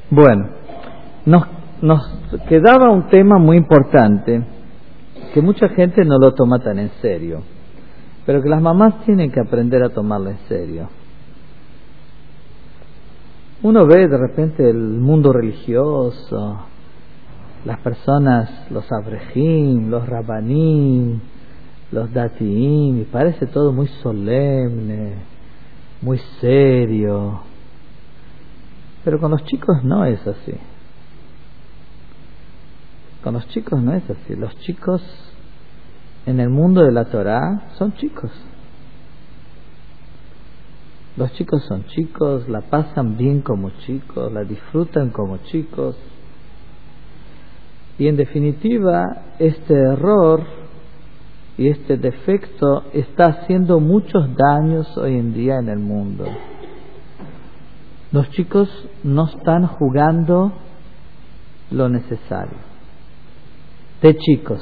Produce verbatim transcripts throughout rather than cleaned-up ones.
Bueno, nos, nos quedaba un tema muy importante que mucha gente no lo toma tan en serio, pero que las mamás tienen que aprender a tomarlo en serio. Uno ve de repente el mundo religioso, las personas, los abrejim, los rabanim, los datiim, y parece todo muy solemne, muy serio. Pero con los chicos no es así. Con los chicos no es así. Los chicos en el mundo de la Torá son chicos. Los chicos son chicos, la pasan bien como chicos, la disfrutan como chicos. Y en definitiva, este error y este defecto está haciendo muchos daños hoy en día en el mundo. Los chicos no están jugando lo necesario. De chicos.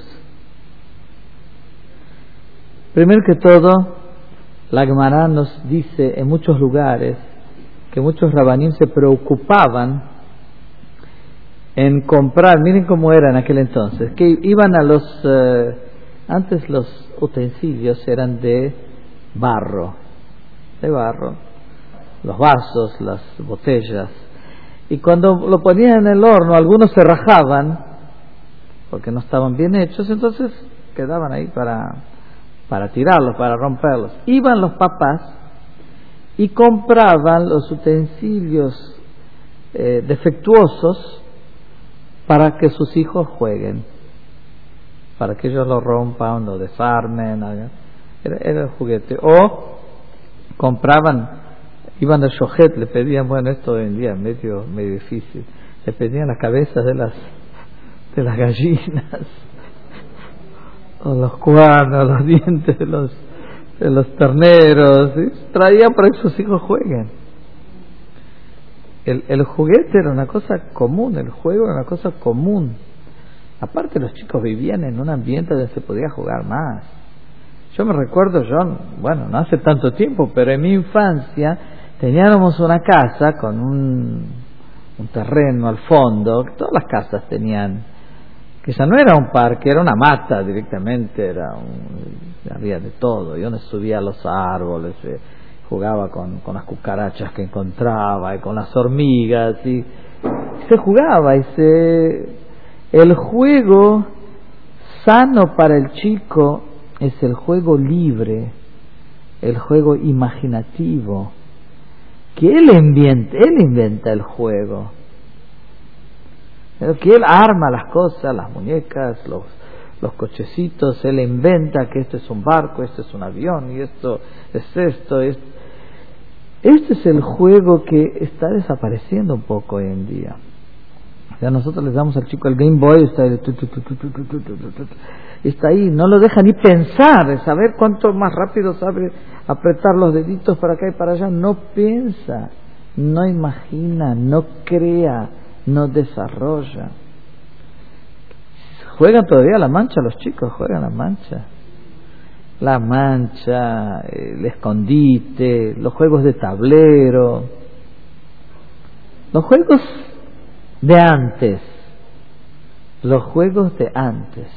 Primero que todo, la Gemara nos dice en muchos lugares que muchos rabanim se preocupaban en comprar, miren cómo era en aquel entonces, que iban a los, eh, antes los utensilios eran de barro, de barro, los vasos, las botellas, y cuando lo ponían en el horno, algunos se rajaban, porque no estaban bien hechos, entonces quedaban ahí para... para tirarlos, para romperlos. Iban los papás y compraban los utensilios eh, defectuosos para que sus hijos jueguen, para que ellos lo rompan, lo desarmen, era, era el juguete. O compraban, iban al shohet, le pedían, bueno, esto hoy en día es medio, medio difícil, le pedían las cabezas de las, de las gallinas, o los cuernos, los dientes de los, de los terneros, ¿sí? Traían para que sus hijos jueguen. El, el juguete era una cosa común, el juego era una cosa común. Aparte, los chicos vivían en un ambiente donde se podía jugar más. Yo me recuerdo, yo, bueno, no hace tanto tiempo, pero en mi infancia teníamos una casa con un, un terreno al fondo, todas las casas tenían, que ya no era un parque, era una mata directamente, era un, había de todo. Yo me subía a los árboles, eh, jugaba con, con las cucarachas que encontraba y con las hormigas, y se jugaba. Y se, el juego sano para el chico es el juego libre, el juego imaginativo, que él inventa, él inventa el juego. Que él arma las cosas, las muñecas, los, los cochecitos, él inventa que esto es un barco, esto es un avión, y esto es esto. Es... Este es el juego que está desapareciendo un poco hoy en día. Ya nosotros les damos al chico el Game Boy, está ahí, tu, tu, tu, tu, tu, tu, tu, tu, tu, está ahí, no lo deja ni pensar, de saber cuánto más rápido sabe apretar los deditos para acá y para allá. No piensa, no imagina, no crea, no desarrolla. Juegan todavía la mancha, los chicos juegan la mancha. La mancha, el escondite, los juegos de tablero, los juegos de antes, los juegos de antes.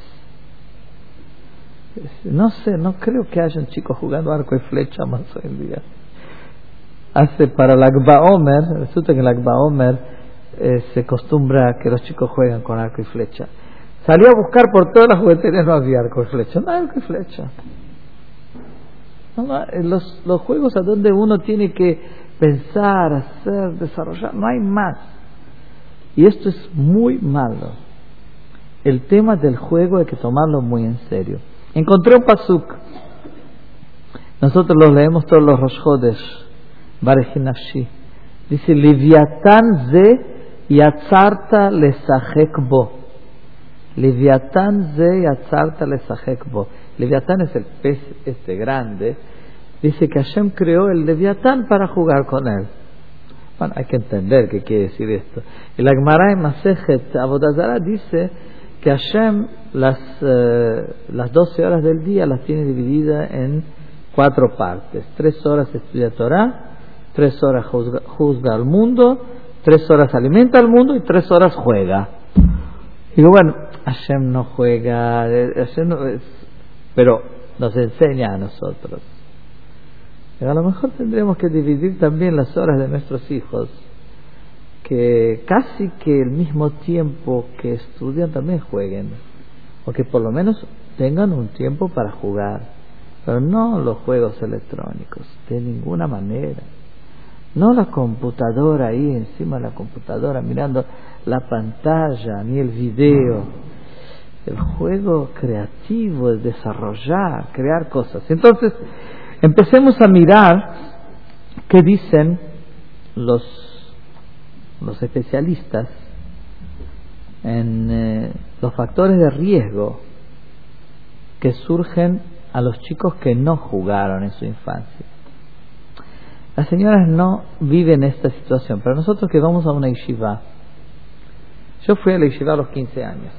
No sé, no creo que haya un chico jugando arco y flecha más hoy en día. Hace para el Lag BaOmer, resulta que el Lag BaOmer Eh, se acostumbra a que los chicos juegan con arco y flecha. Salí a buscar por todas las jugueterías, no había arco y flecha, no hay arco y flecha. No, no, los, los juegos a donde uno tiene que pensar, hacer, desarrollar, no hay más. Y esto es muy malo. El tema del juego hay que tomarlo muy en serio. Encontré un pasuk. Nosotros lo leemos todos los Rosh Chodesh, Bareji Nafshi. Dice, Leviatán ze yatzarta lesachek bo. Leviatán ze yatzarta lesachek bo. Leviatán es el pez este grande. Dice que Hashem creó el Leviatán para jugar con él. Bueno, hay que entender qué quiere decir esto. El Gemara en Masejet Avodah Zarah dice que Hashem las, eh, las doce horas del día las tiene divididas en cuatro partes. Tres horas estudia Torah, tres horas juzga, juzga al mundo, Tres horas alimenta al mundo y tres horas juega. Digo, bueno, Hashem no juega, Hashem no es, pero nos enseña a nosotros. Pero a lo mejor tendremos que dividir también las horas de nuestros hijos, que casi que el mismo tiempo que estudian también jueguen, o que por lo menos tengan un tiempo para jugar, pero no los juegos electrónicos, de ninguna manera. No la computadora ahí encima de la computadora mirando la pantalla, ni el video. El juego creativo, el desarrollar, crear cosas. Entonces, empecemos a mirar qué dicen los, los especialistas en eh, los factores de riesgo que surgen a los chicos que no jugaron en su infancia. Las señoras no viven esta situación, pero nosotros que vamos a una yeshiva, yo fui a la yeshiva a los quince años,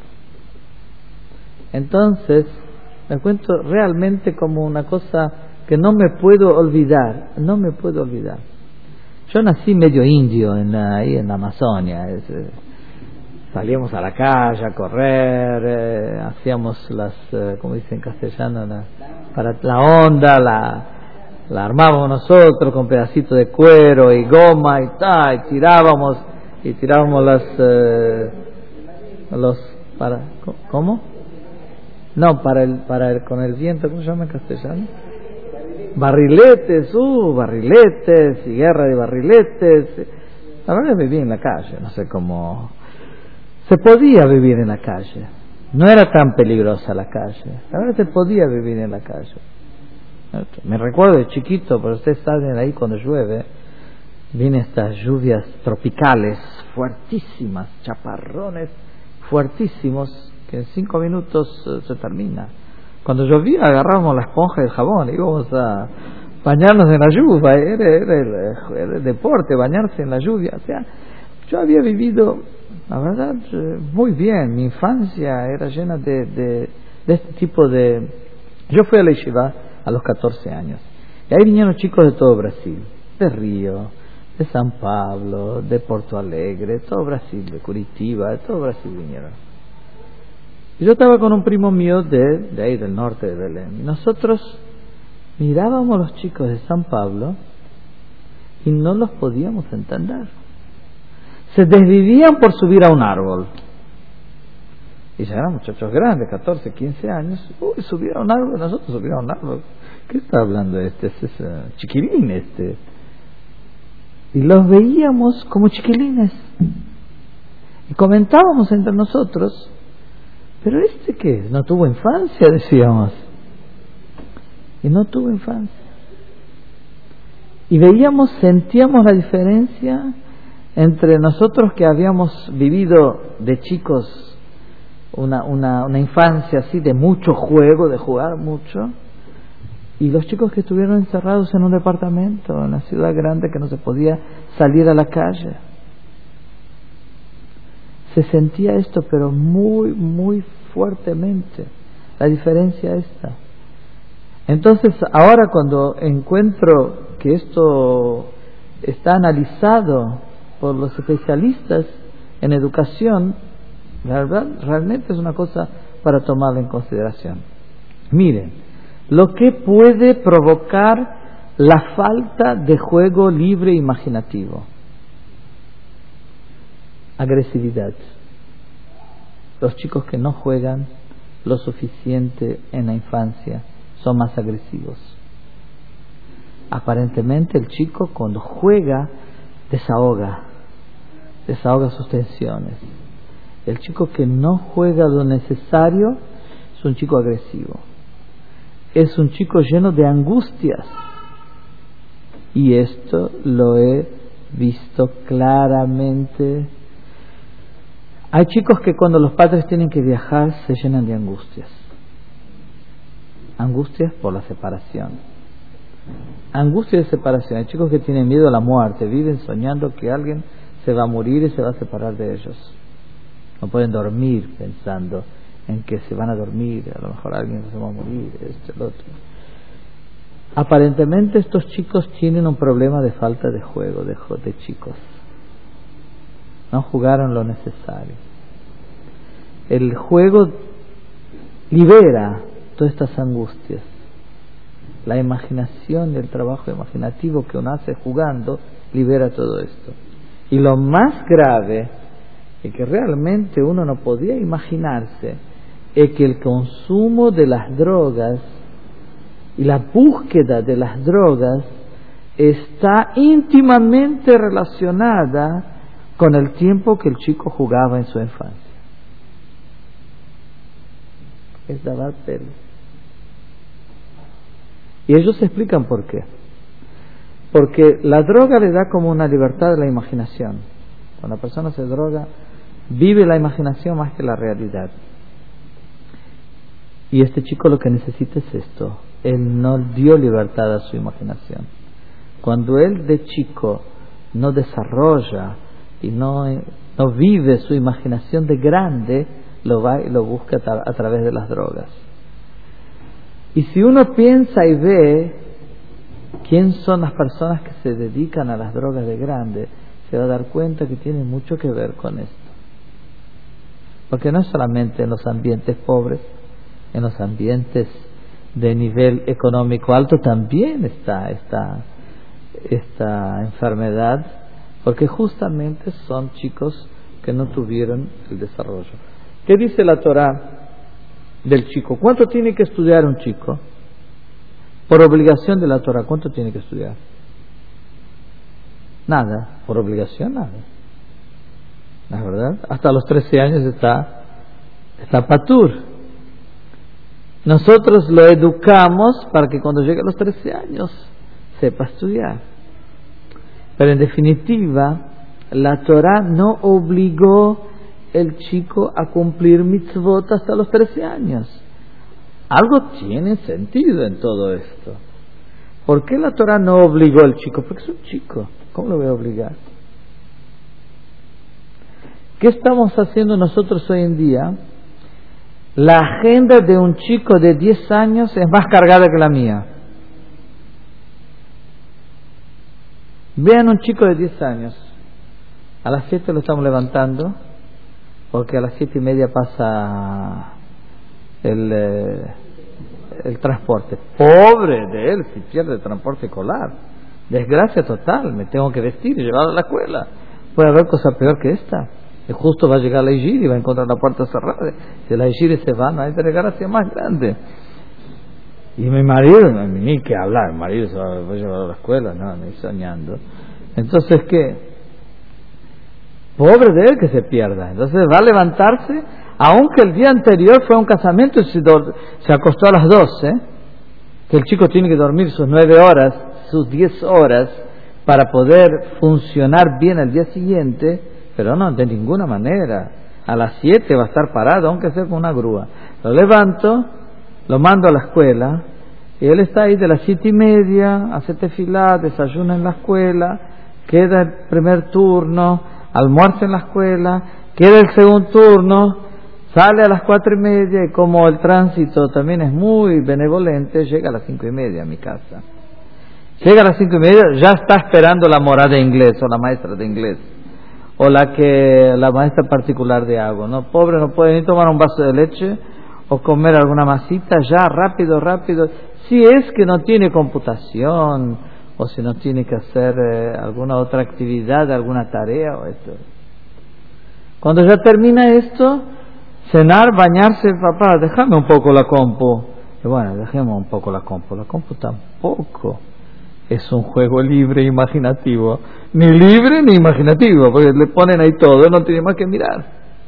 entonces me cuento realmente como una cosa que no me puedo olvidar, no me puedo olvidar. Yo nací medio indio en la, ahí en la Amazonia, es, eh, salíamos a la calle a correr, eh, hacíamos las, eh, como dicen en castellano, la, para la onda, la la armábamos nosotros con pedacitos de cuero y goma y tal, y tirábamos y tirábamos las eh, los para ¿cómo? No, para el para el con el viento, ¿cómo se llama en castellano? Barriletes, uh, barriletes y guerra de barriletes. La verdad viví en la calle, no sé cómo se podía vivir en la calle. No era tan peligrosa la calle. La verdad se podía vivir en la calle. Me recuerdo de chiquito, pero ustedes saben ahí cuando llueve, vienen estas lluvias tropicales fuertísimas, chaparrones fuertísimos, que en cinco minutos uh, se termina. Cuando llovía agarrábamos la esponja y el jabón y íbamos a bañarnos en la lluvia, era, era, el, era el deporte, bañarse en la lluvia. O sea, yo había vivido, la verdad, muy bien. Mi infancia era llena de, de, de este tipo de... Yo fui a la yeshiva a los catorce años. Y ahí vinieron chicos de todo Brasil, de Río, de San Pablo, de Porto Alegre, de todo Brasil, de Curitiba, de todo Brasil vinieron. Y yo estaba con un primo mío de, de ahí del norte de Belén. Y nosotros mirábamos a los chicos de San Pablo y no los podíamos entender. Se desvivían por subir a un árbol. Y ya eran muchachos grandes, catorce, quince años. Uy, subieron a un árbol, nosotros subimos a un árbol. ¿Qué está hablando este? Es, es uh, chiquilín este. Y los veíamos como chiquilines. Y comentábamos entre nosotros, ¿pero este qué? ¿No tuvo infancia? Decíamos. Y no tuvo infancia. Y veíamos, sentíamos la diferencia entre nosotros que habíamos vivido de chicos Una, una, una infancia así de mucho juego, de jugar mucho, y los chicos que estuvieron encerrados en un departamento, en una ciudad grande que no se podía salir a la calle. Se sentía esto, pero muy, muy fuertemente, la diferencia esta. Entonces, ahora cuando encuentro que esto está analizado por los especialistas en educación, la verdad, realmente es una cosa para tomarla en consideración. Miren, lo que puede provocar la falta de juego libre e imaginativo. Agresividad. Los chicos que no juegan lo suficiente en la infancia son más agresivos. Aparentemente el chico cuando juega desahoga, desahoga sus tensiones. El chico que no juega lo necesario es un chico agresivo. Es un chico lleno de angustias. Y esto lo he visto claramente. Hay chicos que cuando los padres tienen que viajar se llenan de angustias. Angustias por la separación. Angustia de separación. Hay chicos que tienen miedo a la muerte. Viven soñando que alguien se va a morir y se va a separar de ellos. No pueden dormir pensando en que se van a dormir, a lo mejor alguien se va a morir, esto, el otro. Aparentemente estos chicos tienen un problema de falta de juego, de, de chicos. no jugaron lo necesario. El juego libera todas estas angustias. La imaginación y el trabajo imaginativo que uno hace jugando libera todo esto. Y lo más grave, y que realmente uno no podía imaginarse, es que el consumo de las drogas y la búsqueda de las drogas está íntimamente relacionada con el tiempo que el chico jugaba en su infancia. Es dar pelo. Y ellos explican por qué. Porque la droga le da como una libertad de la imaginación. Cuando la persona se droga, vive la imaginación más que la realidad. Y este chico lo que necesita es esto. Él no dio libertad a su imaginación. Cuando él de chico no desarrolla y no, no vive su imaginación de grande, lo va y lo busca a, a través de las drogas. Y si uno piensa y ve quién son las personas que se dedican a las drogas de grande, se va a dar cuenta que tiene mucho que ver con esto. Porque no es solamente en los ambientes pobres, en los ambientes de nivel económico alto también está esta, esta enfermedad, porque justamente son chicos que no tuvieron el desarrollo. ¿Qué dice la Torá del chico? ¿Cuánto tiene que estudiar un chico? Por obligación de la Torá, ¿cuánto tiene que estudiar? Nada, por obligación nada. ¿No es verdad? Hasta los trece años está, está patur. Nosotros lo educamos para que cuando llegue a los trece años sepa estudiar. Pero en definitiva, la Torá no obligó el chico a cumplir mitzvot hasta los trece años. Algo tiene sentido en todo esto. ¿Por qué la Torá no obligó al chico? Porque es un chico. ¿Cómo lo voy a obligar? ¿Qué estamos haciendo nosotros hoy en día? La agenda de un chico de diez años es más cargada que la mía. Vean un chico de diez años. A las siete lo estamos levantando, porque a las siete y media pasa el, eh, el transporte. Pobre de él si pierde el transporte escolar. Desgracia total, me tengo que vestir y llevarlo a la escuela. Puede haber cosa peor que esta. Y justo va a llegar la Igiri y va a encontrar la puerta cerrada. Si la Igiri se va, no hay desgracia más grande. Y mi marido, ni que hablar, mi marido se va a llevar a la escuela, no, ni soñando. Entonces, ¿qué? Pobre de él que se pierda. Entonces va a levantarse, aunque el día anterior fue a un casamiento y se, do, se acostó a las doce, que el chico tiene que dormir sus nueve horas, sus diez horas, para poder funcionar bien el día siguiente. Pero no, de ninguna manera. A las siete va a estar parado, aunque sea con una grúa. Lo levanto, lo mando a la escuela, y él está ahí de las siete y media, hace tefilá, desayuna en la escuela, queda el primer turno, almuerza en la escuela, queda el segundo turno, sale a las cuatro y media, y como el tránsito también es muy benevolente, llega a las cinco y media a mi casa. Llega a las cinco y media, ya está esperando la morada de inglés o la maestra de inglés. O la que la maestra particular de algo, ¿no? Pobre, no puede ni tomar un vaso de leche o comer alguna masita, ya, rápido, rápido. Si es que no tiene computación o si no tiene que hacer eh, alguna otra actividad, alguna tarea o esto. Cuando ya termina esto, cenar, bañarse, papá, déjame un poco la compu. Y bueno, dejemos un poco la compu. La compu tampoco es un juego libre e imaginativo. Ni libre ni imaginativo, porque le ponen ahí todo, no tiene más que mirar.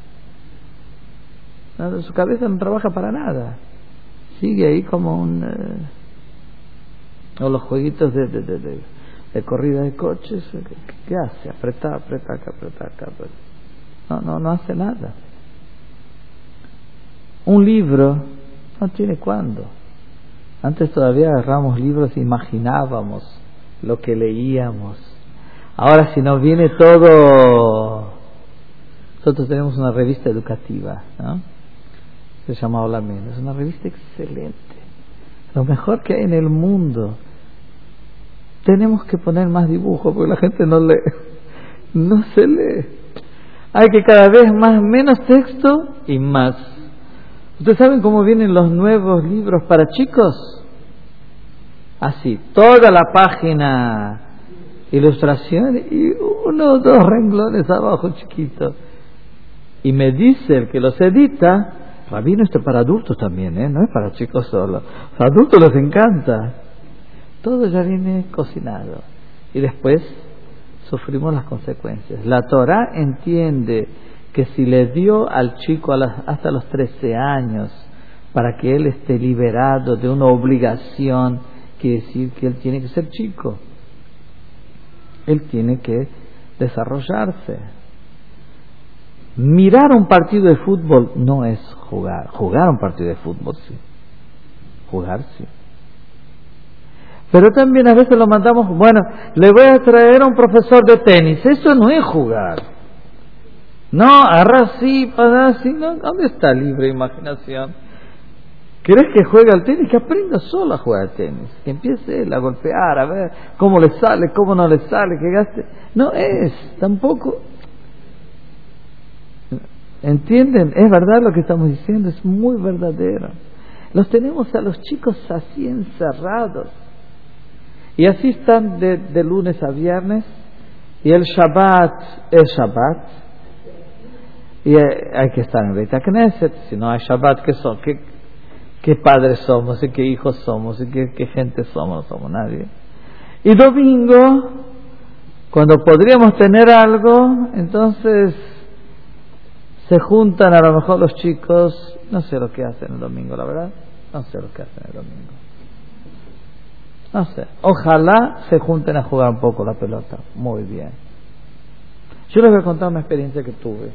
No, su cabeza no trabaja para nada. Sigue ahí como un... Eh, o los jueguitos de, de, de, de, de corrida de coches. ¿Qué, qué hace? Apretar, apretar, acá, apretar, acá, apretar. No, no, no hace nada. Un libro no tiene cuándo. Antes todavía agarramos libros e imaginábamos lo que leíamos. Ahora si nos viene todo... Nosotros tenemos una revista educativa, ¿no? Se llama Hola Menos. Es una revista excelente. Lo mejor que hay en el mundo. Tenemos que poner más dibujos porque la gente no lee. No se lee. Hay que cada vez más, menos texto y más. ¿Ustedes saben cómo vienen los nuevos libros para chicos? Así, toda la página, ilustración y uno o dos renglones abajo chiquitos. Y me dice el que los edita, Rabino, esto es para adultos también, ¿eh? No es para chicos solo. A los adultos les encanta. Todo ya viene cocinado. Y después sufrimos las consecuencias. La Torá entiende que si le dio al chico a las, hasta los trece años para que él esté liberado de una obligación, quiere decir que él tiene que ser chico. Él tiene que desarrollarse. Mirar un partido de fútbol no es jugar. Jugar un partido de fútbol, sí. Jugar, sí. Pero también a veces lo mandamos, bueno, le voy a traer a un profesor de tenis. Eso no es jugar. No, agarra así, para así. No, ¿dónde está libre imaginación? ¿Querés que juegue al tenis? Que aprenda solo a jugar al tenis. Que empiece él a golpear, a ver cómo le sale, cómo no le sale, que gaste. No es, tampoco. ¿Entienden? Es verdad lo que estamos diciendo, es muy verdadero. Los tenemos a los chicos así encerrados. Y así están de, de lunes a viernes. Y el Shabbat es Shabbat. Y hay que estar en Beit Knesset. Si no hay Shabbat, ¿qué son? ¿Qué, qué padres somos? ¿Y qué hijos somos? ¿Y qué, qué gente somos? No somos nadie. Y domingo, cuando podríamos tener algo, entonces se juntan a lo mejor los chicos. No sé lo que hacen el domingo, la verdad. No sé lo que hacen el domingo. No sé, ojalá se junten a jugar un poco la pelota. Muy bien. Yo les voy a contar una experiencia que tuve.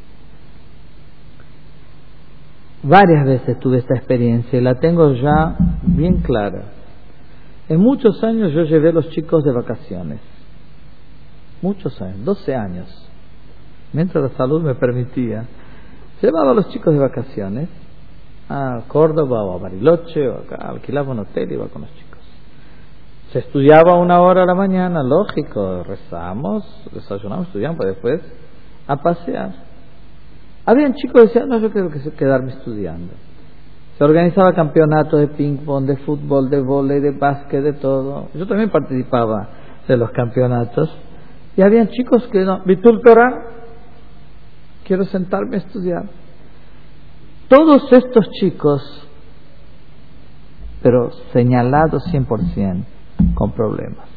Varias veces tuve esta experiencia y la tengo ya bien clara. En muchos años yo llevé a los chicos de vacaciones. Muchos años, doce años. Mientras la salud me permitía. Llevaba a los chicos de vacaciones a Córdoba o a Bariloche o acá, alquilaba un hotel y iba con los chicos. Se estudiaba una hora a la mañana, lógico, rezamos, desayunamos, estudiamos, pero después a pasear. Habían chicos que decían, no, yo quiero quedarme estudiando. Se organizaba campeonatos de ping-pong, de fútbol, de vóley, de básquet, de todo. Yo también participaba de los campeonatos. Y habían chicos que no, Bitul Torah, quiero sentarme a estudiar. Todos estos chicos, pero señalados cien por ciento, con problemas.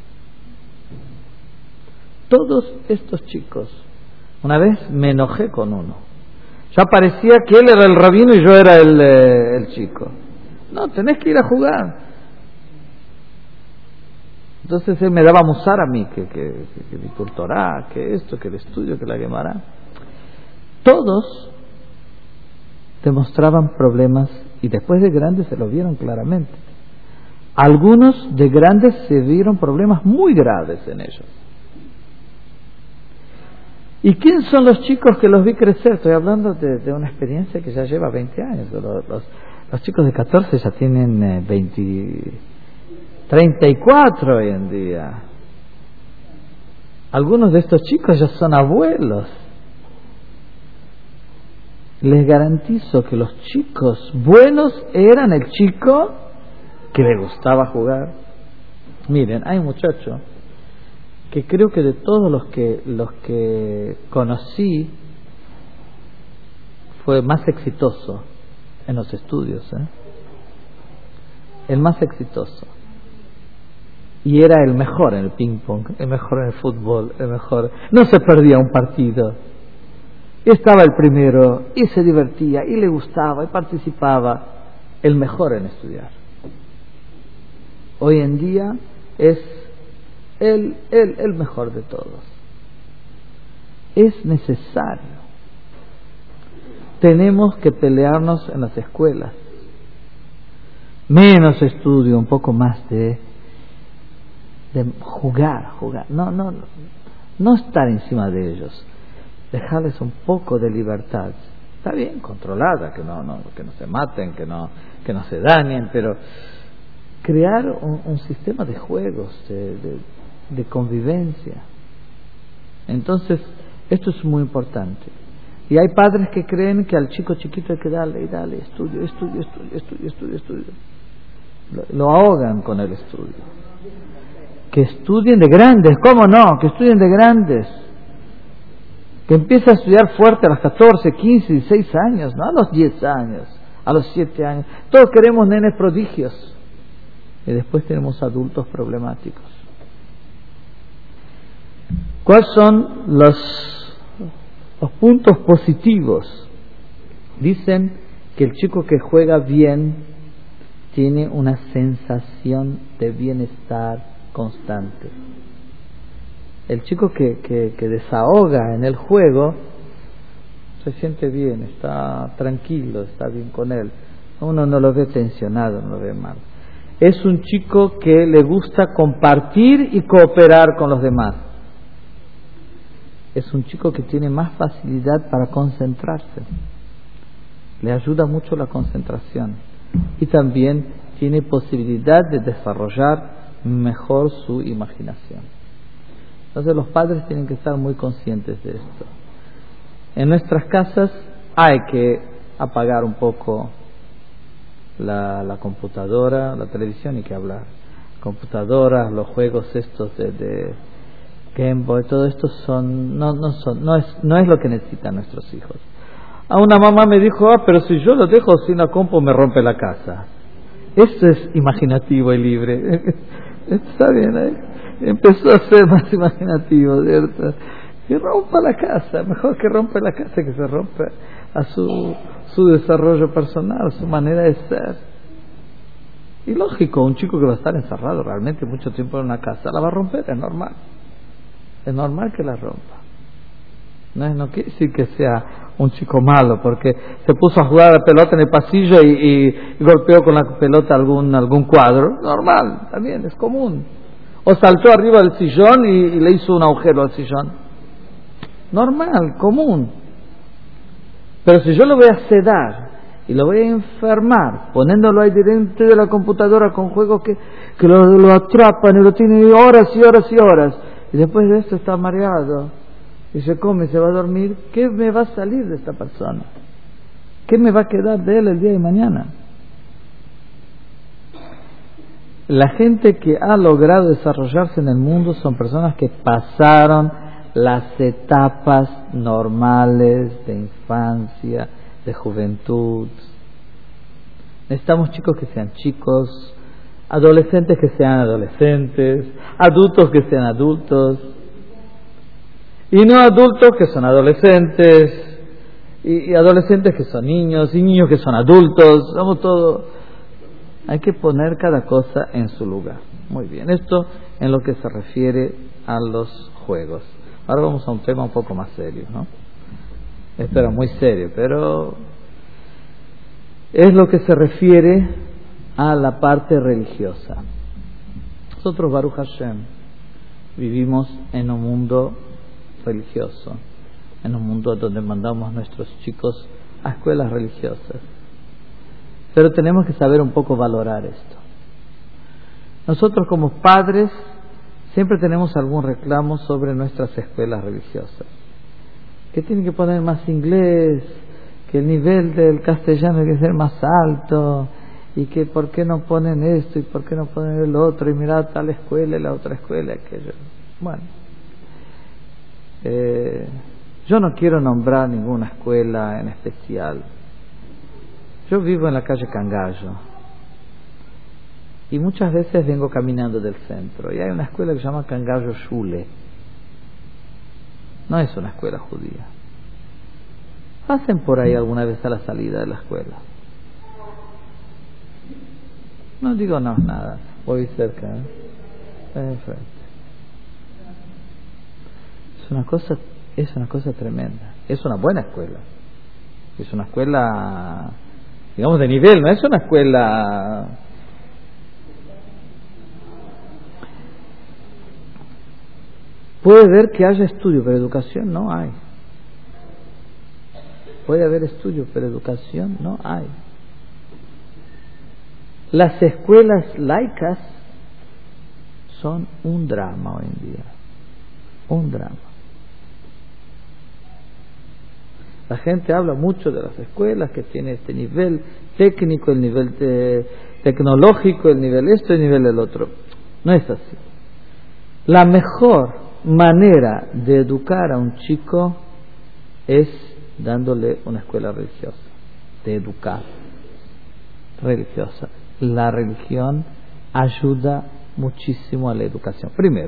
Todos estos chicos. Una vez me enojé con uno. Ya parecía que él era el rabino y yo era el, eh, el chico. No, tenés que ir a jugar. Entonces él me daba musar a mí, que que que mi Torah, que esto, que el estudio, que la Gemara. Todos demostraban problemas y después de grandes se lo vieron claramente. Algunos de grandes se vieron problemas muy graves en ellos. ¿Y quién son los chicos que los vi crecer? Estoy hablando de, de una experiencia que ya lleva veinte años. Los, los, los chicos de catorce ya tienen eh, veinte, treinta y cuatro hoy en día. Algunos de estos chicos ya son abuelos. Les garantizo que los chicos buenos eran el chico que le gustaba jugar. Miren, hay un muchacho que creo que de todos los que los que conocí fue más exitoso en los estudios, ¿eh? El más exitoso. Y era el mejor en el ping pong, el mejor en el fútbol, el mejor. No se perdía un partido. Estaba el primero y se divertía y le gustaba y participaba. El mejor en estudiar. Hoy en día es el, el, el mejor de todos. Es necesario. Tenemos que pelearnos en las escuelas. Menos estudio, un poco más de, de jugar, jugar. No, no, no, no estar encima de ellos. Dejarles un poco de libertad. Está bien, controlada, que no, no, que no se maten, que no, que no se dañen, pero crear un, un sistema de juegos, de, de, de convivencia. Entonces, Esto es muy importante. Y hay padres que creen que al chico chiquito hay que darle y darle estudio, estudio, estudio, estudio, estudio, estudio. Lo, lo ahogan con el estudio. Que estudien de grandes, ¿cómo no? Que estudien de grandes. Que empiece a estudiar fuerte a los catorce, quince, dieciséis años, no a los diez años, a los siete años. Todos queremos nenes prodigios. Y después tenemos adultos problemáticos. ¿Cuáles son los, los puntos positivos? Dicen que el chico que juega bien tiene una sensación de bienestar constante. El chico que, que, que desahoga en el juego se siente bien, está tranquilo, está bien con él. Uno no lo ve tensionado, no lo ve mal. Es un chico que le gusta compartir y cooperar con los demás. Es un chico que tiene más facilidad para concentrarse. Le ayuda mucho la concentración. Y también tiene posibilidad de desarrollar mejor su imaginación. Entonces los padres tienen que estar muy conscientes de esto. En nuestras casas hay que apagar un poco la, la computadora, la televisión, y que hablar. Computadoras, los juegos estos de, de Game Boy, todo esto son no no son no es no es lo que necesitan nuestros hijos. A una mamá me dijo, ah, pero si yo lo dejo sin la compu me rompe la casa. Esto es imaginativo y libre. Está bien, ¿eh? Empezó a ser más imaginativo, ¿cierto? Que rompa la casa, mejor que rompa la casa que se rompa a su, su desarrollo personal, su manera de ser. Y lógico, un chico que va a estar encerrado realmente mucho tiempo en una casa, la va a romper, es normal. Es normal que la rompa. No, no quiere decir que sea un chico malo, porque se puso a jugar a la pelota en el pasillo y, y, y golpeó con la pelota algún, algún cuadro. Normal, también, es común. O saltó arriba del sillón y, y le hizo un agujero al sillón. Normal, común. Pero si yo lo voy a sedar y lo voy a enfermar, poniéndolo ahí delante de la computadora con juegos que, que lo, lo atrapan y lo tienen horas y horas y horas, y después de esto está mareado y se come y se va a dormir, ¿qué me va a salir de esta persona? ¿Qué me va a quedar de él el día de mañana? La gente que ha logrado desarrollarse en el mundo son personas que pasaron las etapas normales de infancia, de juventud. Necesitamos chicos que sean chicos, adolescentes que sean adolescentes, adultos que sean adultos, y no adultos que son adolescentes, y, y adolescentes que son niños, y niños que son adultos. Somos todo. Hay que poner cada cosa en su lugar. Muy bien, esto en lo que se refiere a los juegos. Ahora vamos a un tema un poco más serio, ¿no? Esto era muy serio, pero es lo que se refiere a la parte religiosa. Nosotros, Baruch Hashem, vivimos en un mundo religioso, en un mundo donde mandamos a nuestros chicos a escuelas religiosas. Pero tenemos que saber un poco valorar esto. Nosotros como padres siempre tenemos algún reclamo sobre nuestras escuelas religiosas. Que tienen que poner más inglés, que el nivel del castellano tiene que ser más alto, y que por qué no ponen esto y por qué no ponen el otro, y mirad tal escuela y la otra escuela, aquello. Bueno, eh, yo no quiero nombrar ninguna escuela en especial. Yo vivo en la calle Cangallo y muchas veces vengo caminando del centro y hay una escuela que se llama Cangallo Shule. No es una escuela judía. Pasen por ahí alguna vez a la salida de la escuela. No digo no, nada, voy cerca, ¿eh? Perfecto. Es una cosa, es una cosa tremenda. Es una buena escuela. Es una escuela, digamos, de nivel, no es una escuela. Puede ver que haya estudio, pero educación no hay. Puede haber estudio, pero educación no hay. Las escuelas laicas son un drama hoy en día. Un drama. La gente habla mucho de las escuelas que tiene este nivel técnico, el nivel te- tecnológico, el nivel esto, el nivel el otro. No es así. La mejor manera de educar a un chico es dándole una escuela religiosa, de educar religiosa. La religión ayuda muchísimo a la educación. Primero,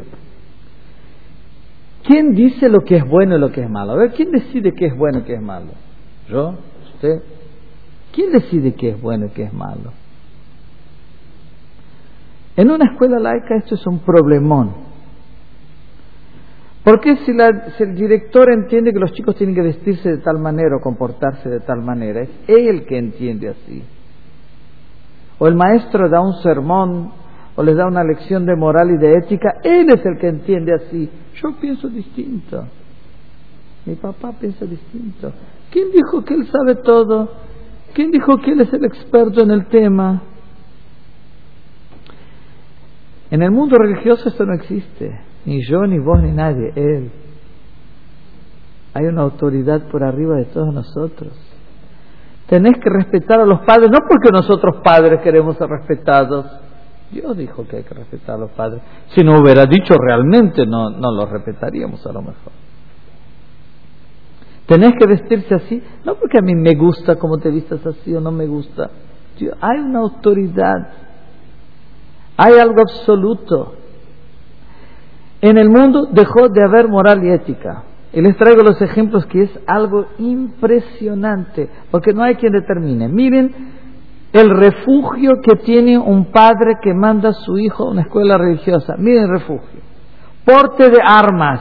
¿quién dice lo que es bueno y lo que es malo? A ver, ¿quién decide qué es bueno y qué es malo? ¿Yo? ¿Usted? ¿Quién decide qué es bueno y qué es malo? En una escuela laica esto es un problemón. Porque si, la, si el director entiende que los chicos tienen que vestirse de tal manera o comportarse de tal manera, es él que entiende así. O el maestro da un sermón o les da una lección de moral y de ética, él es el que entiende así. Yo pienso distinto. Mi papá piensa distinto. ¿Quién dijo que él sabe todo? ¿Quién dijo que él es el experto en el tema? En el mundo religioso esto no existe. Ni yo, ni vos, ni nadie. Él. Hay una autoridad por arriba de todos nosotros. Tenés que respetar a los padres, no porque nosotros padres queremos ser respetados. Dios dijo que hay que respetar a los padres. Si no hubiera dicho realmente, no, no los respetaríamos a lo mejor. Tenés que vestirse así, no porque a mí me gusta cómo te vistas así o no me gusta. Dios, hay una autoridad. Hay algo absoluto. En el mundo dejó de haber moral y ética. Y les traigo los ejemplos que es algo impresionante, porque no hay quien determine. Miren el refugio que tiene un padre que manda a su hijo a una escuela religiosa. Miren el refugio. Porte de armas.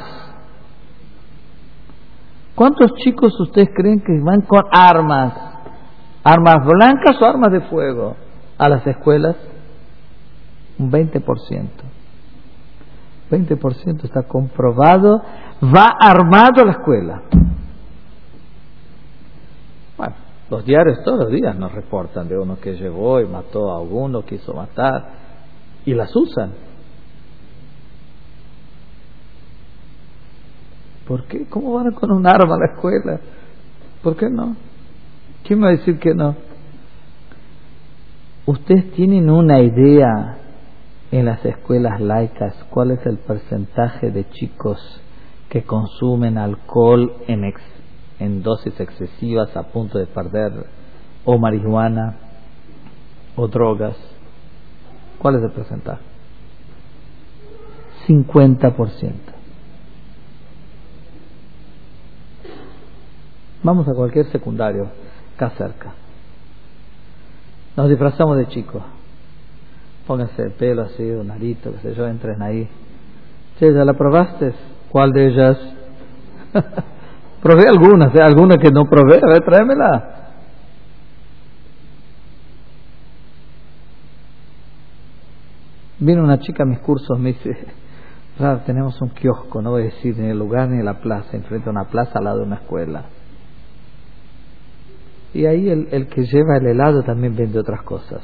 ¿Cuántos chicos ustedes creen que van con armas? ¿Armas blancas o armas de fuego a las escuelas? Un veinte por ciento. veinte por ciento está comprobado, va armado a la escuela. Bueno, los diarios todos los días nos reportan de uno que llegó y mató a alguno, quiso matar, y las usan. ¿Por qué? ¿Cómo van con un arma a la escuela? ¿Por qué no? ¿Quién me va a decir que no? Ustedes tienen una idea en las escuelas laicas cuál es el porcentaje de chicos que consumen alcohol en, ex, en dosis excesivas a punto de perder, o marihuana o drogas. ¿Cuál es el porcentaje? cincuenta por ciento. Vamos a cualquier secundario acá cerca, nos disfrazamos de chicos. Pónganse el pelo así, un arito, qué sé yo, entren ahí. Che, ¿ya la probaste? ¿Cuál de ellas? Probé algunas, ¿eh? Alguna que no probé, a ver, tráemela. Vino una chica a mis cursos, me dice, claro, tenemos un kiosco, no voy a decir ni el lugar ni la plaza, enfrente a una plaza al lado de una escuela. Y ahí el, el que lleva el helado también vende otras cosas.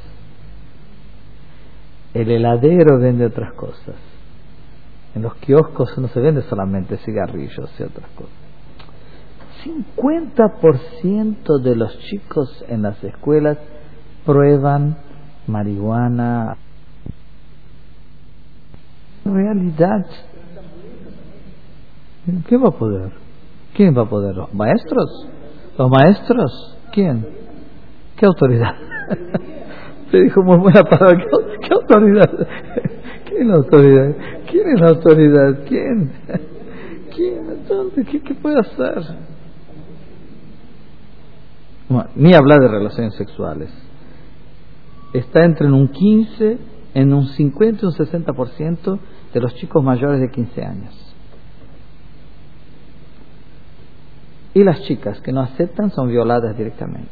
El heladero vende otras cosas. En los kioscos no se vende solamente cigarrillos y otras cosas. cincuenta por ciento de los chicos en las escuelas prueban marihuana. Realidad. ¿Quién va a poder? ¿Quién va a poder? ¿Los maestros? ¿Los maestros? ¿Quién? ¿Qué autoridad? Se dijo muy buena palabra. ¿Qué, qué autoridad? ¿Quién es la autoridad? ¿Quién es la autoridad? ¿Quién? ¿Quién? ¿Dónde? ¿Qué, qué puede hacer? Bueno, ni hablar de relaciones sexuales. Está entre un quince, en un cincuenta y un sesenta por ciento de los chicos mayores de quince años. Y las chicas que no aceptan son violadas directamente.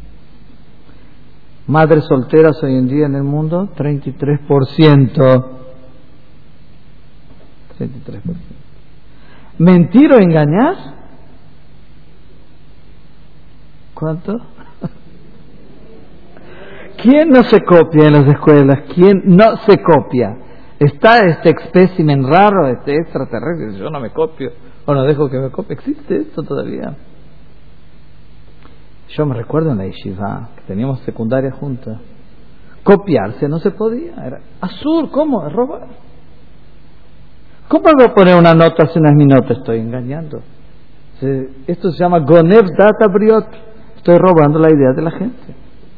Madres solteras hoy en día en el mundo, treinta y tres por ciento. treinta y tres por ciento. ¿Mentir o engañar? ¿Cuánto? ¿Quién no se copia en las escuelas? ¿Quién no se copia? Está este espécimen raro, este extraterrestre, yo no me copio, o no dejo que me copie. ¿Existe esto todavía? Yo me recuerdo en la yeshiva, que teníamos secundaria juntas, copiarse no se podía, era azul, ¿cómo? Robar. ¿Cómo voy a poner una nota si no es mi nota? Estoy engañando. Esto se llama Gonev Data Briot. Estoy robando la idea de la gente.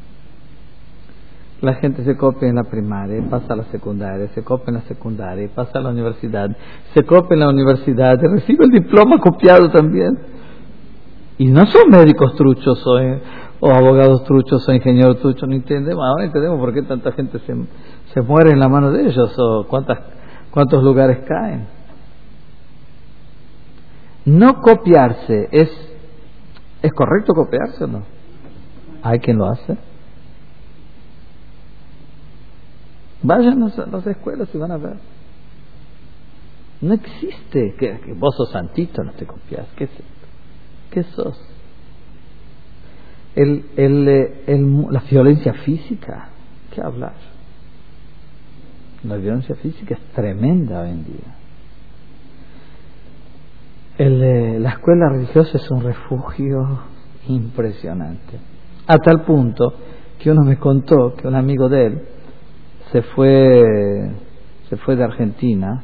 La gente se copia en la primaria, pasa a la secundaria, se copia en la secundaria, pasa a la universidad, se copia en la universidad, recibe el diploma copiado también. Y no son médicos truchos o, o abogados truchos o ingenieros truchos, no entendemos. Ahora entendemos por qué tanta gente se, se muere en la mano de ellos o cuántas, cuántos lugares caen. No copiarse, ¿es, ¿es correcto copiarse o no? ¿Hay quien lo hace? Vayan a las escuelas y van a ver. No existe que, que vos sos santito, no te copias. ¿Qué es esto? ¿Qué sos? El, el, el, la violencia física, ¿qué hablar? La violencia física es tremenda hoy en día. El, la escuela religiosa es un refugio impresionante. A tal punto que uno me contó que un amigo de él se fue se fue de Argentina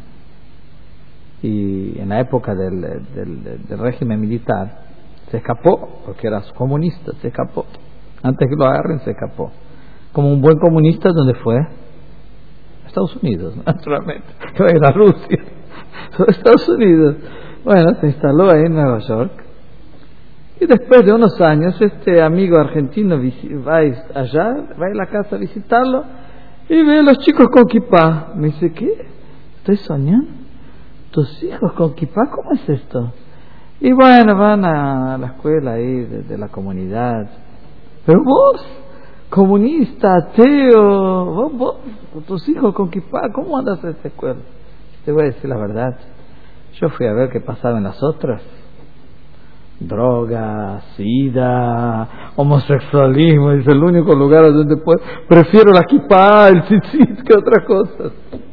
y en la época del, del, del régimen militar se escapó porque era comunista, se escapó antes que lo agarren, se escapó como un buen comunista. ¿Dónde fue? Estados Unidos, naturalmente, que va a ir a Rusia. Estados Unidos. Bueno, se instaló ahí en Nueva York y después de unos años este amigo argentino va allá, va a la casa a visitarlo y ve a los chicos con kipá. Me dice, ¿qué? ¿Estoy soñando? ¿Tus hijos con kipá? ¿Cómo es esto? Y bueno, van a la escuela ahí de, de la comunidad. Pero vos, comunista, ateo, vos, vos, tus hijos con kipá, ¿cómo andas a esta escuela? Te voy a decir la verdad. Yo fui a ver qué pasaba en las otras. Droga, sida, homosexualismo, es el único lugar donde puedo. Prefiero la kipá, el tzitzit que otras cosas.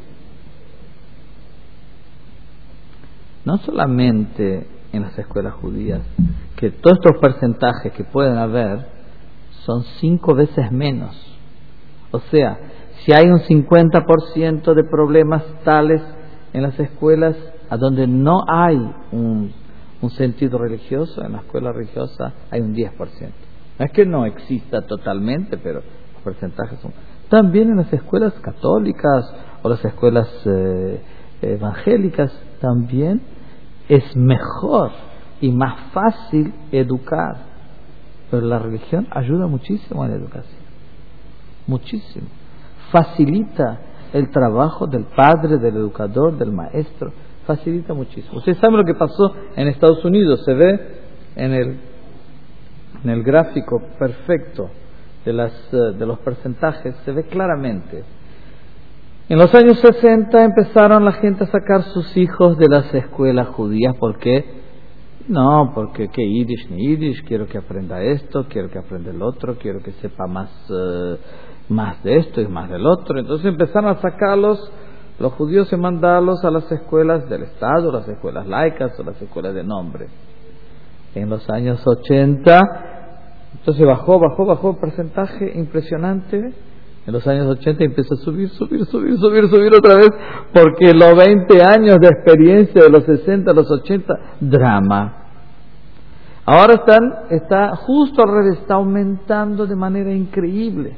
No solamente en las escuelas judías, que todos estos porcentajes que pueden haber son cinco veces menos. O sea, si hay un cincuenta por ciento de problemas tales en las escuelas a donde no hay un, un sentido religioso, en la escuela religiosa hay un diez por ciento. No es que no exista totalmente, pero los porcentajes son. También en las escuelas católicas o las escuelas eh, evangélicas también es mejor y más fácil educar, pero la religión ayuda muchísimo en la educación, muchísimo, facilita el trabajo del padre, del educador, del maestro, facilita muchísimo. Ustedes saben lo que pasó en Estados Unidos, se ve en el en el gráfico perfecto de las de los porcentajes, se ve claramente. En los años sesenta empezaron la gente a sacar sus hijos de las escuelas judías. ¿Por qué? No, porque que Yiddish ni Yiddish, quiero que aprenda esto, quiero que aprenda el otro, quiero que sepa más, uh, más de esto y más del otro. Entonces empezaron a sacarlos, los judíos, y mandarlos a las escuelas del Estado, las escuelas laicas o las escuelas de nombre. En los años ochenta, entonces bajó, bajó, bajó el porcentaje impresionante. En los años ochenta empezó a subir, subir, subir, subir, subir otra vez, porque los veinte años de experiencia de los sesenta a los ochenta, drama. Ahora están, está justo al revés, está aumentando de manera increíble.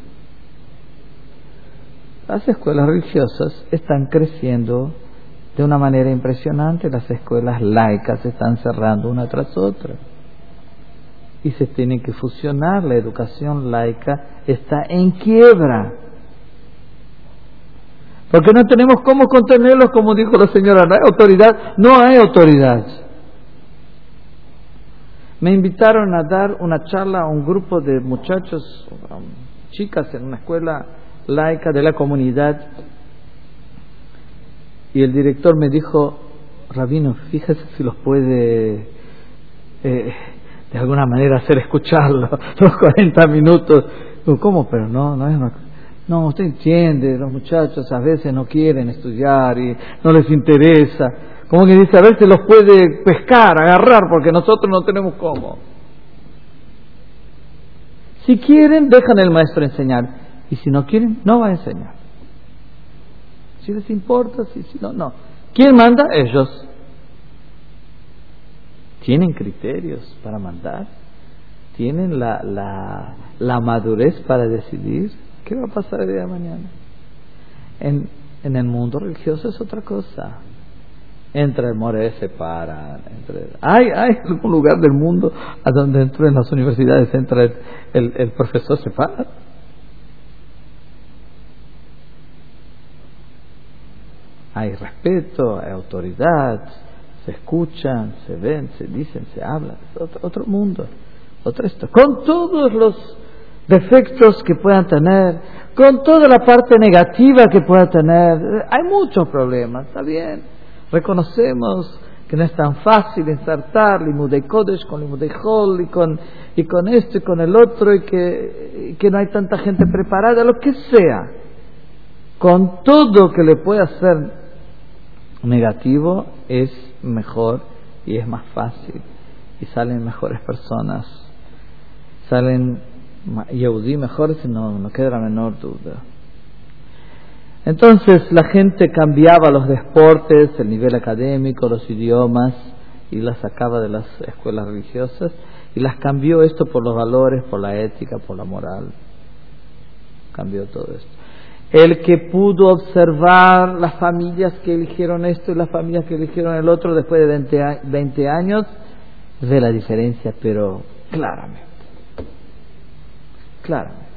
Las escuelas religiosas están creciendo de una manera impresionante, las escuelas laicas se están cerrando una tras otra. Y se tiene que fusionar, la educación laica está en quiebra. Porque no tenemos cómo contenerlos, como dijo la señora, no hay autoridad, no hay autoridad. Me invitaron a dar una charla a un grupo de muchachos, chicas, en una escuela laica de la comunidad, y el director me dijo, Rabino, fíjese si los puede eh, de alguna manera hacer escucharlo los cuarenta minutos. Digo, ¿cómo? Pero no, no es una... No, usted entiende, los muchachos a veces no quieren estudiar y no les interesa. Como que dice, a ver si los puede pescar, agarrar, porque nosotros no tenemos cómo. Si quieren, dejan al maestro enseñar. Y si no quieren, no va a enseñar. Si les importa, si, si no, no. ¿Quién manda? Ellos. ¿Tienen criterios para mandar? ¿Tienen la, la, la madurez para decidir qué va a pasar el día de mañana? En, en el mundo religioso es otra cosa. Entre el more se paran. Entre, hay, hay algún lugar del mundo a donde entre en las universidades entra el, el, el profesor se para. Hay respeto, hay autoridad, se escuchan, se ven, se dicen, se hablan. Es otro, otro mundo, otro esto. Con todos los defectos que puedan tener, con toda la parte negativa que pueda tener, hay muchos problemas, está bien. Reconocemos que no es tan fácil insertar Limudei Kodesh con Limudei Hol y con, y con esto y con el otro y que, y que no hay tanta gente preparada, lo que sea. Con todo que le pueda hacer negativo es mejor y es más fácil y salen mejores personas, salen Yehudí mejores y no, no queda la menor duda. Entonces la gente cambiaba los deportes, el nivel académico, los idiomas y las sacaba de las escuelas religiosas y las cambió esto por los valores, por la ética, por la moral. Cambió todo esto. El que pudo observar las familias que eligieron esto y las familias que eligieron el otro después de veinte años, ve la diferencia, pero claramente. Claramente.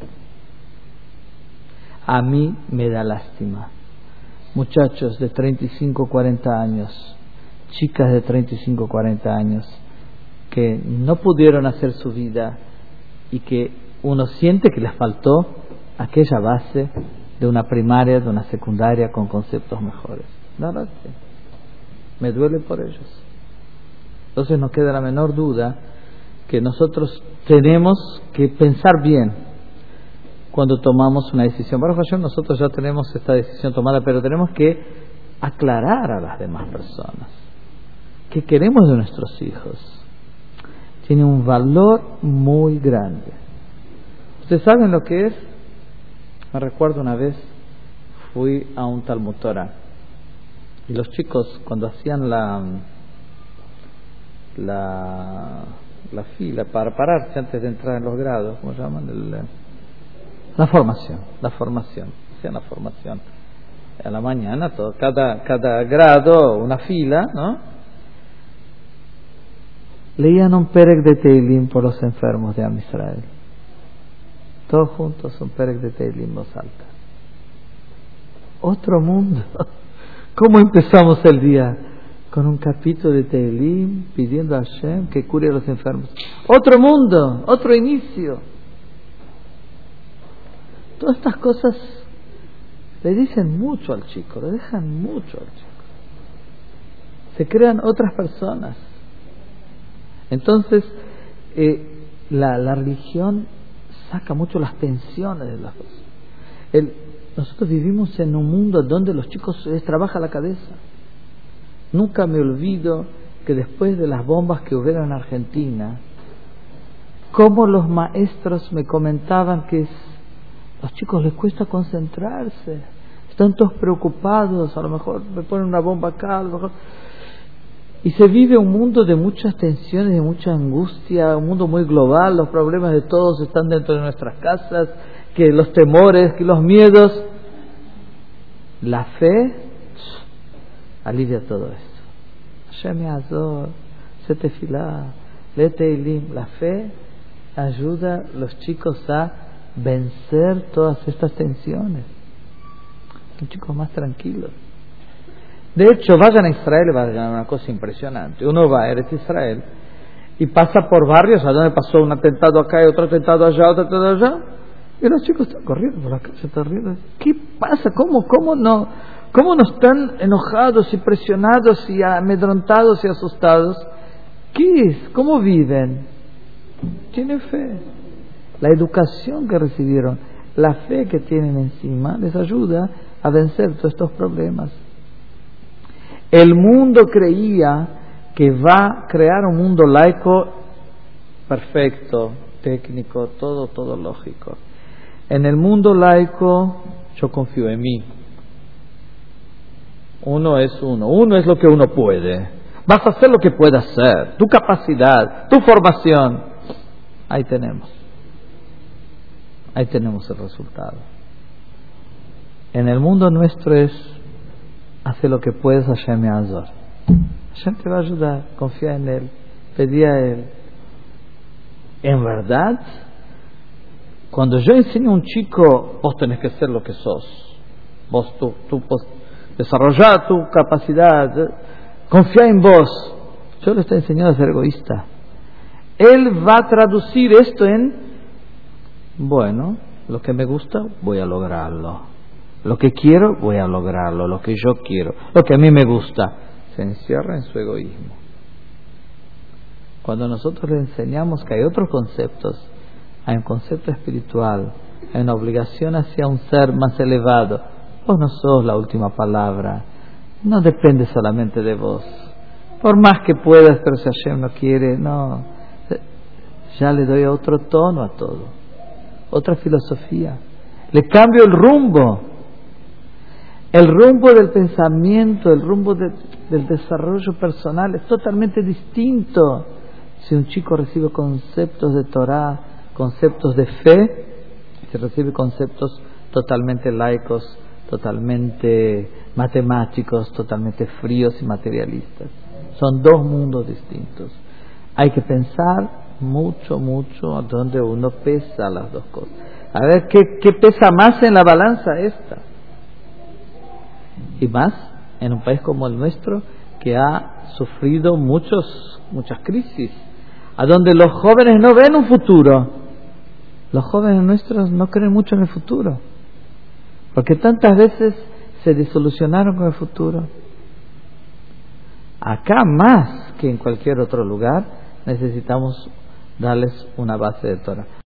A mí me da lástima. Muchachos de treinta y cinco, cuarenta años, chicas de treinta y cinco, cuarenta años, que no pudieron hacer su vida y que uno siente que les faltó aquella base de una primaria, de una secundaria con conceptos mejores. La verdad que me duele por ellos. Entonces no queda la menor duda que nosotros tenemos que pensar bien cuando tomamos una decisión. Baruch Hashem, nosotros ya tenemos esta decisión tomada, pero tenemos que aclarar a las demás personas que queremos de nuestros hijos. Tiene un valor muy grande. ¿Ustedes saben lo que es? Me recuerdo una vez fui a un Talmud Torah y los chicos cuando hacían la la la fila para pararse antes de entrar en los grados, ¿cómo se llaman? El, la formación, la formación, hacían la formación a la mañana, todo, cada cada grado una fila, ¿no? Leían un perek de Teilim por los enfermos de Am Israel. Todos juntos un perek de Teilim en voz alta. Otro mundo. ¿Cómo empezamos el día? Con un capítulo de Teilim pidiendo a Hashem que cure a los enfermos. Otro mundo, otro inicio. Todas estas cosas le dicen mucho al chico, le dejan mucho al chico. Se crean otras personas. Entonces, eh, la, la religión saca mucho las tensiones de las cosas. El, nosotros vivimos en un mundo donde los chicos les trabaja la cabeza. Nunca me olvido que después de las bombas que hubieron en Argentina, cómo los maestros me comentaban que es, a los chicos les cuesta concentrarse, están todos preocupados, a lo mejor me ponen una bomba acá, a lo mejor... Y se vive un mundo de muchas tensiones, de mucha angustia, un mundo muy global, los problemas de todos están dentro de nuestras casas, que los temores, que los miedos. La fe alivia todo esto. Hashem Yazor, se tefilá, le teilim. La fe ayuda a los chicos a vencer todas estas tensiones. Son chicos más tranquilos. De hecho, vayan a Israel y vayan a una cosa impresionante. Uno va a Eretz Israel y pasa por barrios a donde pasó un atentado acá y otro atentado allá, otro atentado allá, y los chicos están corriendo por la calle, están riendo. ¿Qué pasa? ¿Cómo, cómo no, cómo no están enojados y presionados y amedrontados y asustados? ¿Qué es? ¿Cómo viven? Tienen fe. La educación que recibieron, la fe que tienen encima, les ayuda a vencer todos estos problemas. El mundo creía que va a crear un mundo laico perfecto, técnico, todo, todo lógico. En el mundo laico, yo confío en mí. Uno es uno, uno es lo que uno puede. Vas a hacer lo que puedas hacer, tu capacidad, tu formación. Ahí tenemos. Ahí tenemos el resultado. En el mundo nuestro es, hace lo que puedes, Hashem me azor. Hashem te va a ayudar, confía en Él, pedí a Él. En verdad, cuando yo enseño a un chico, vos tenés que ser lo que sos. Vos, tú, tú, vos, desarrollar tu capacidad, confía en vos. Yo le estoy enseñando a ser egoísta. Él va a traducir esto en, bueno, lo que me gusta, voy a lograrlo. Lo que quiero, voy a lograrlo. Lo que yo quiero, lo que a mí me gusta. Se encierra en su egoísmo. Cuando nosotros le enseñamos que hay otros conceptos, hay un concepto espiritual, hay una obligación hacia un ser más elevado. Vos no sos la última palabra, no depende solamente de vos. Por más que puedas, pero si Hashem no quiere, no, ya le doy otro tono a todo, otra filosofía, le cambio el rumbo, el rumbo del pensamiento, el rumbo de, del desarrollo personal es totalmente distinto. Si un chico recibe conceptos de Torah, conceptos de fe, se recibe conceptos totalmente laicos, totalmente matemáticos, totalmente fríos y materialistas. Son dos mundos distintos. Hay que pensar mucho, mucho a dónde uno pesa las dos cosas. A ver qué, qué pesa más en la balanza esta. Y más en un país como el nuestro, que ha sufrido muchos, muchas crisis, a donde los jóvenes no ven un futuro. Los jóvenes nuestros no creen mucho en el futuro, porque tantas veces se desilusionaron con el futuro. Acá más que en cualquier otro lugar necesitamos darles una base de Torah.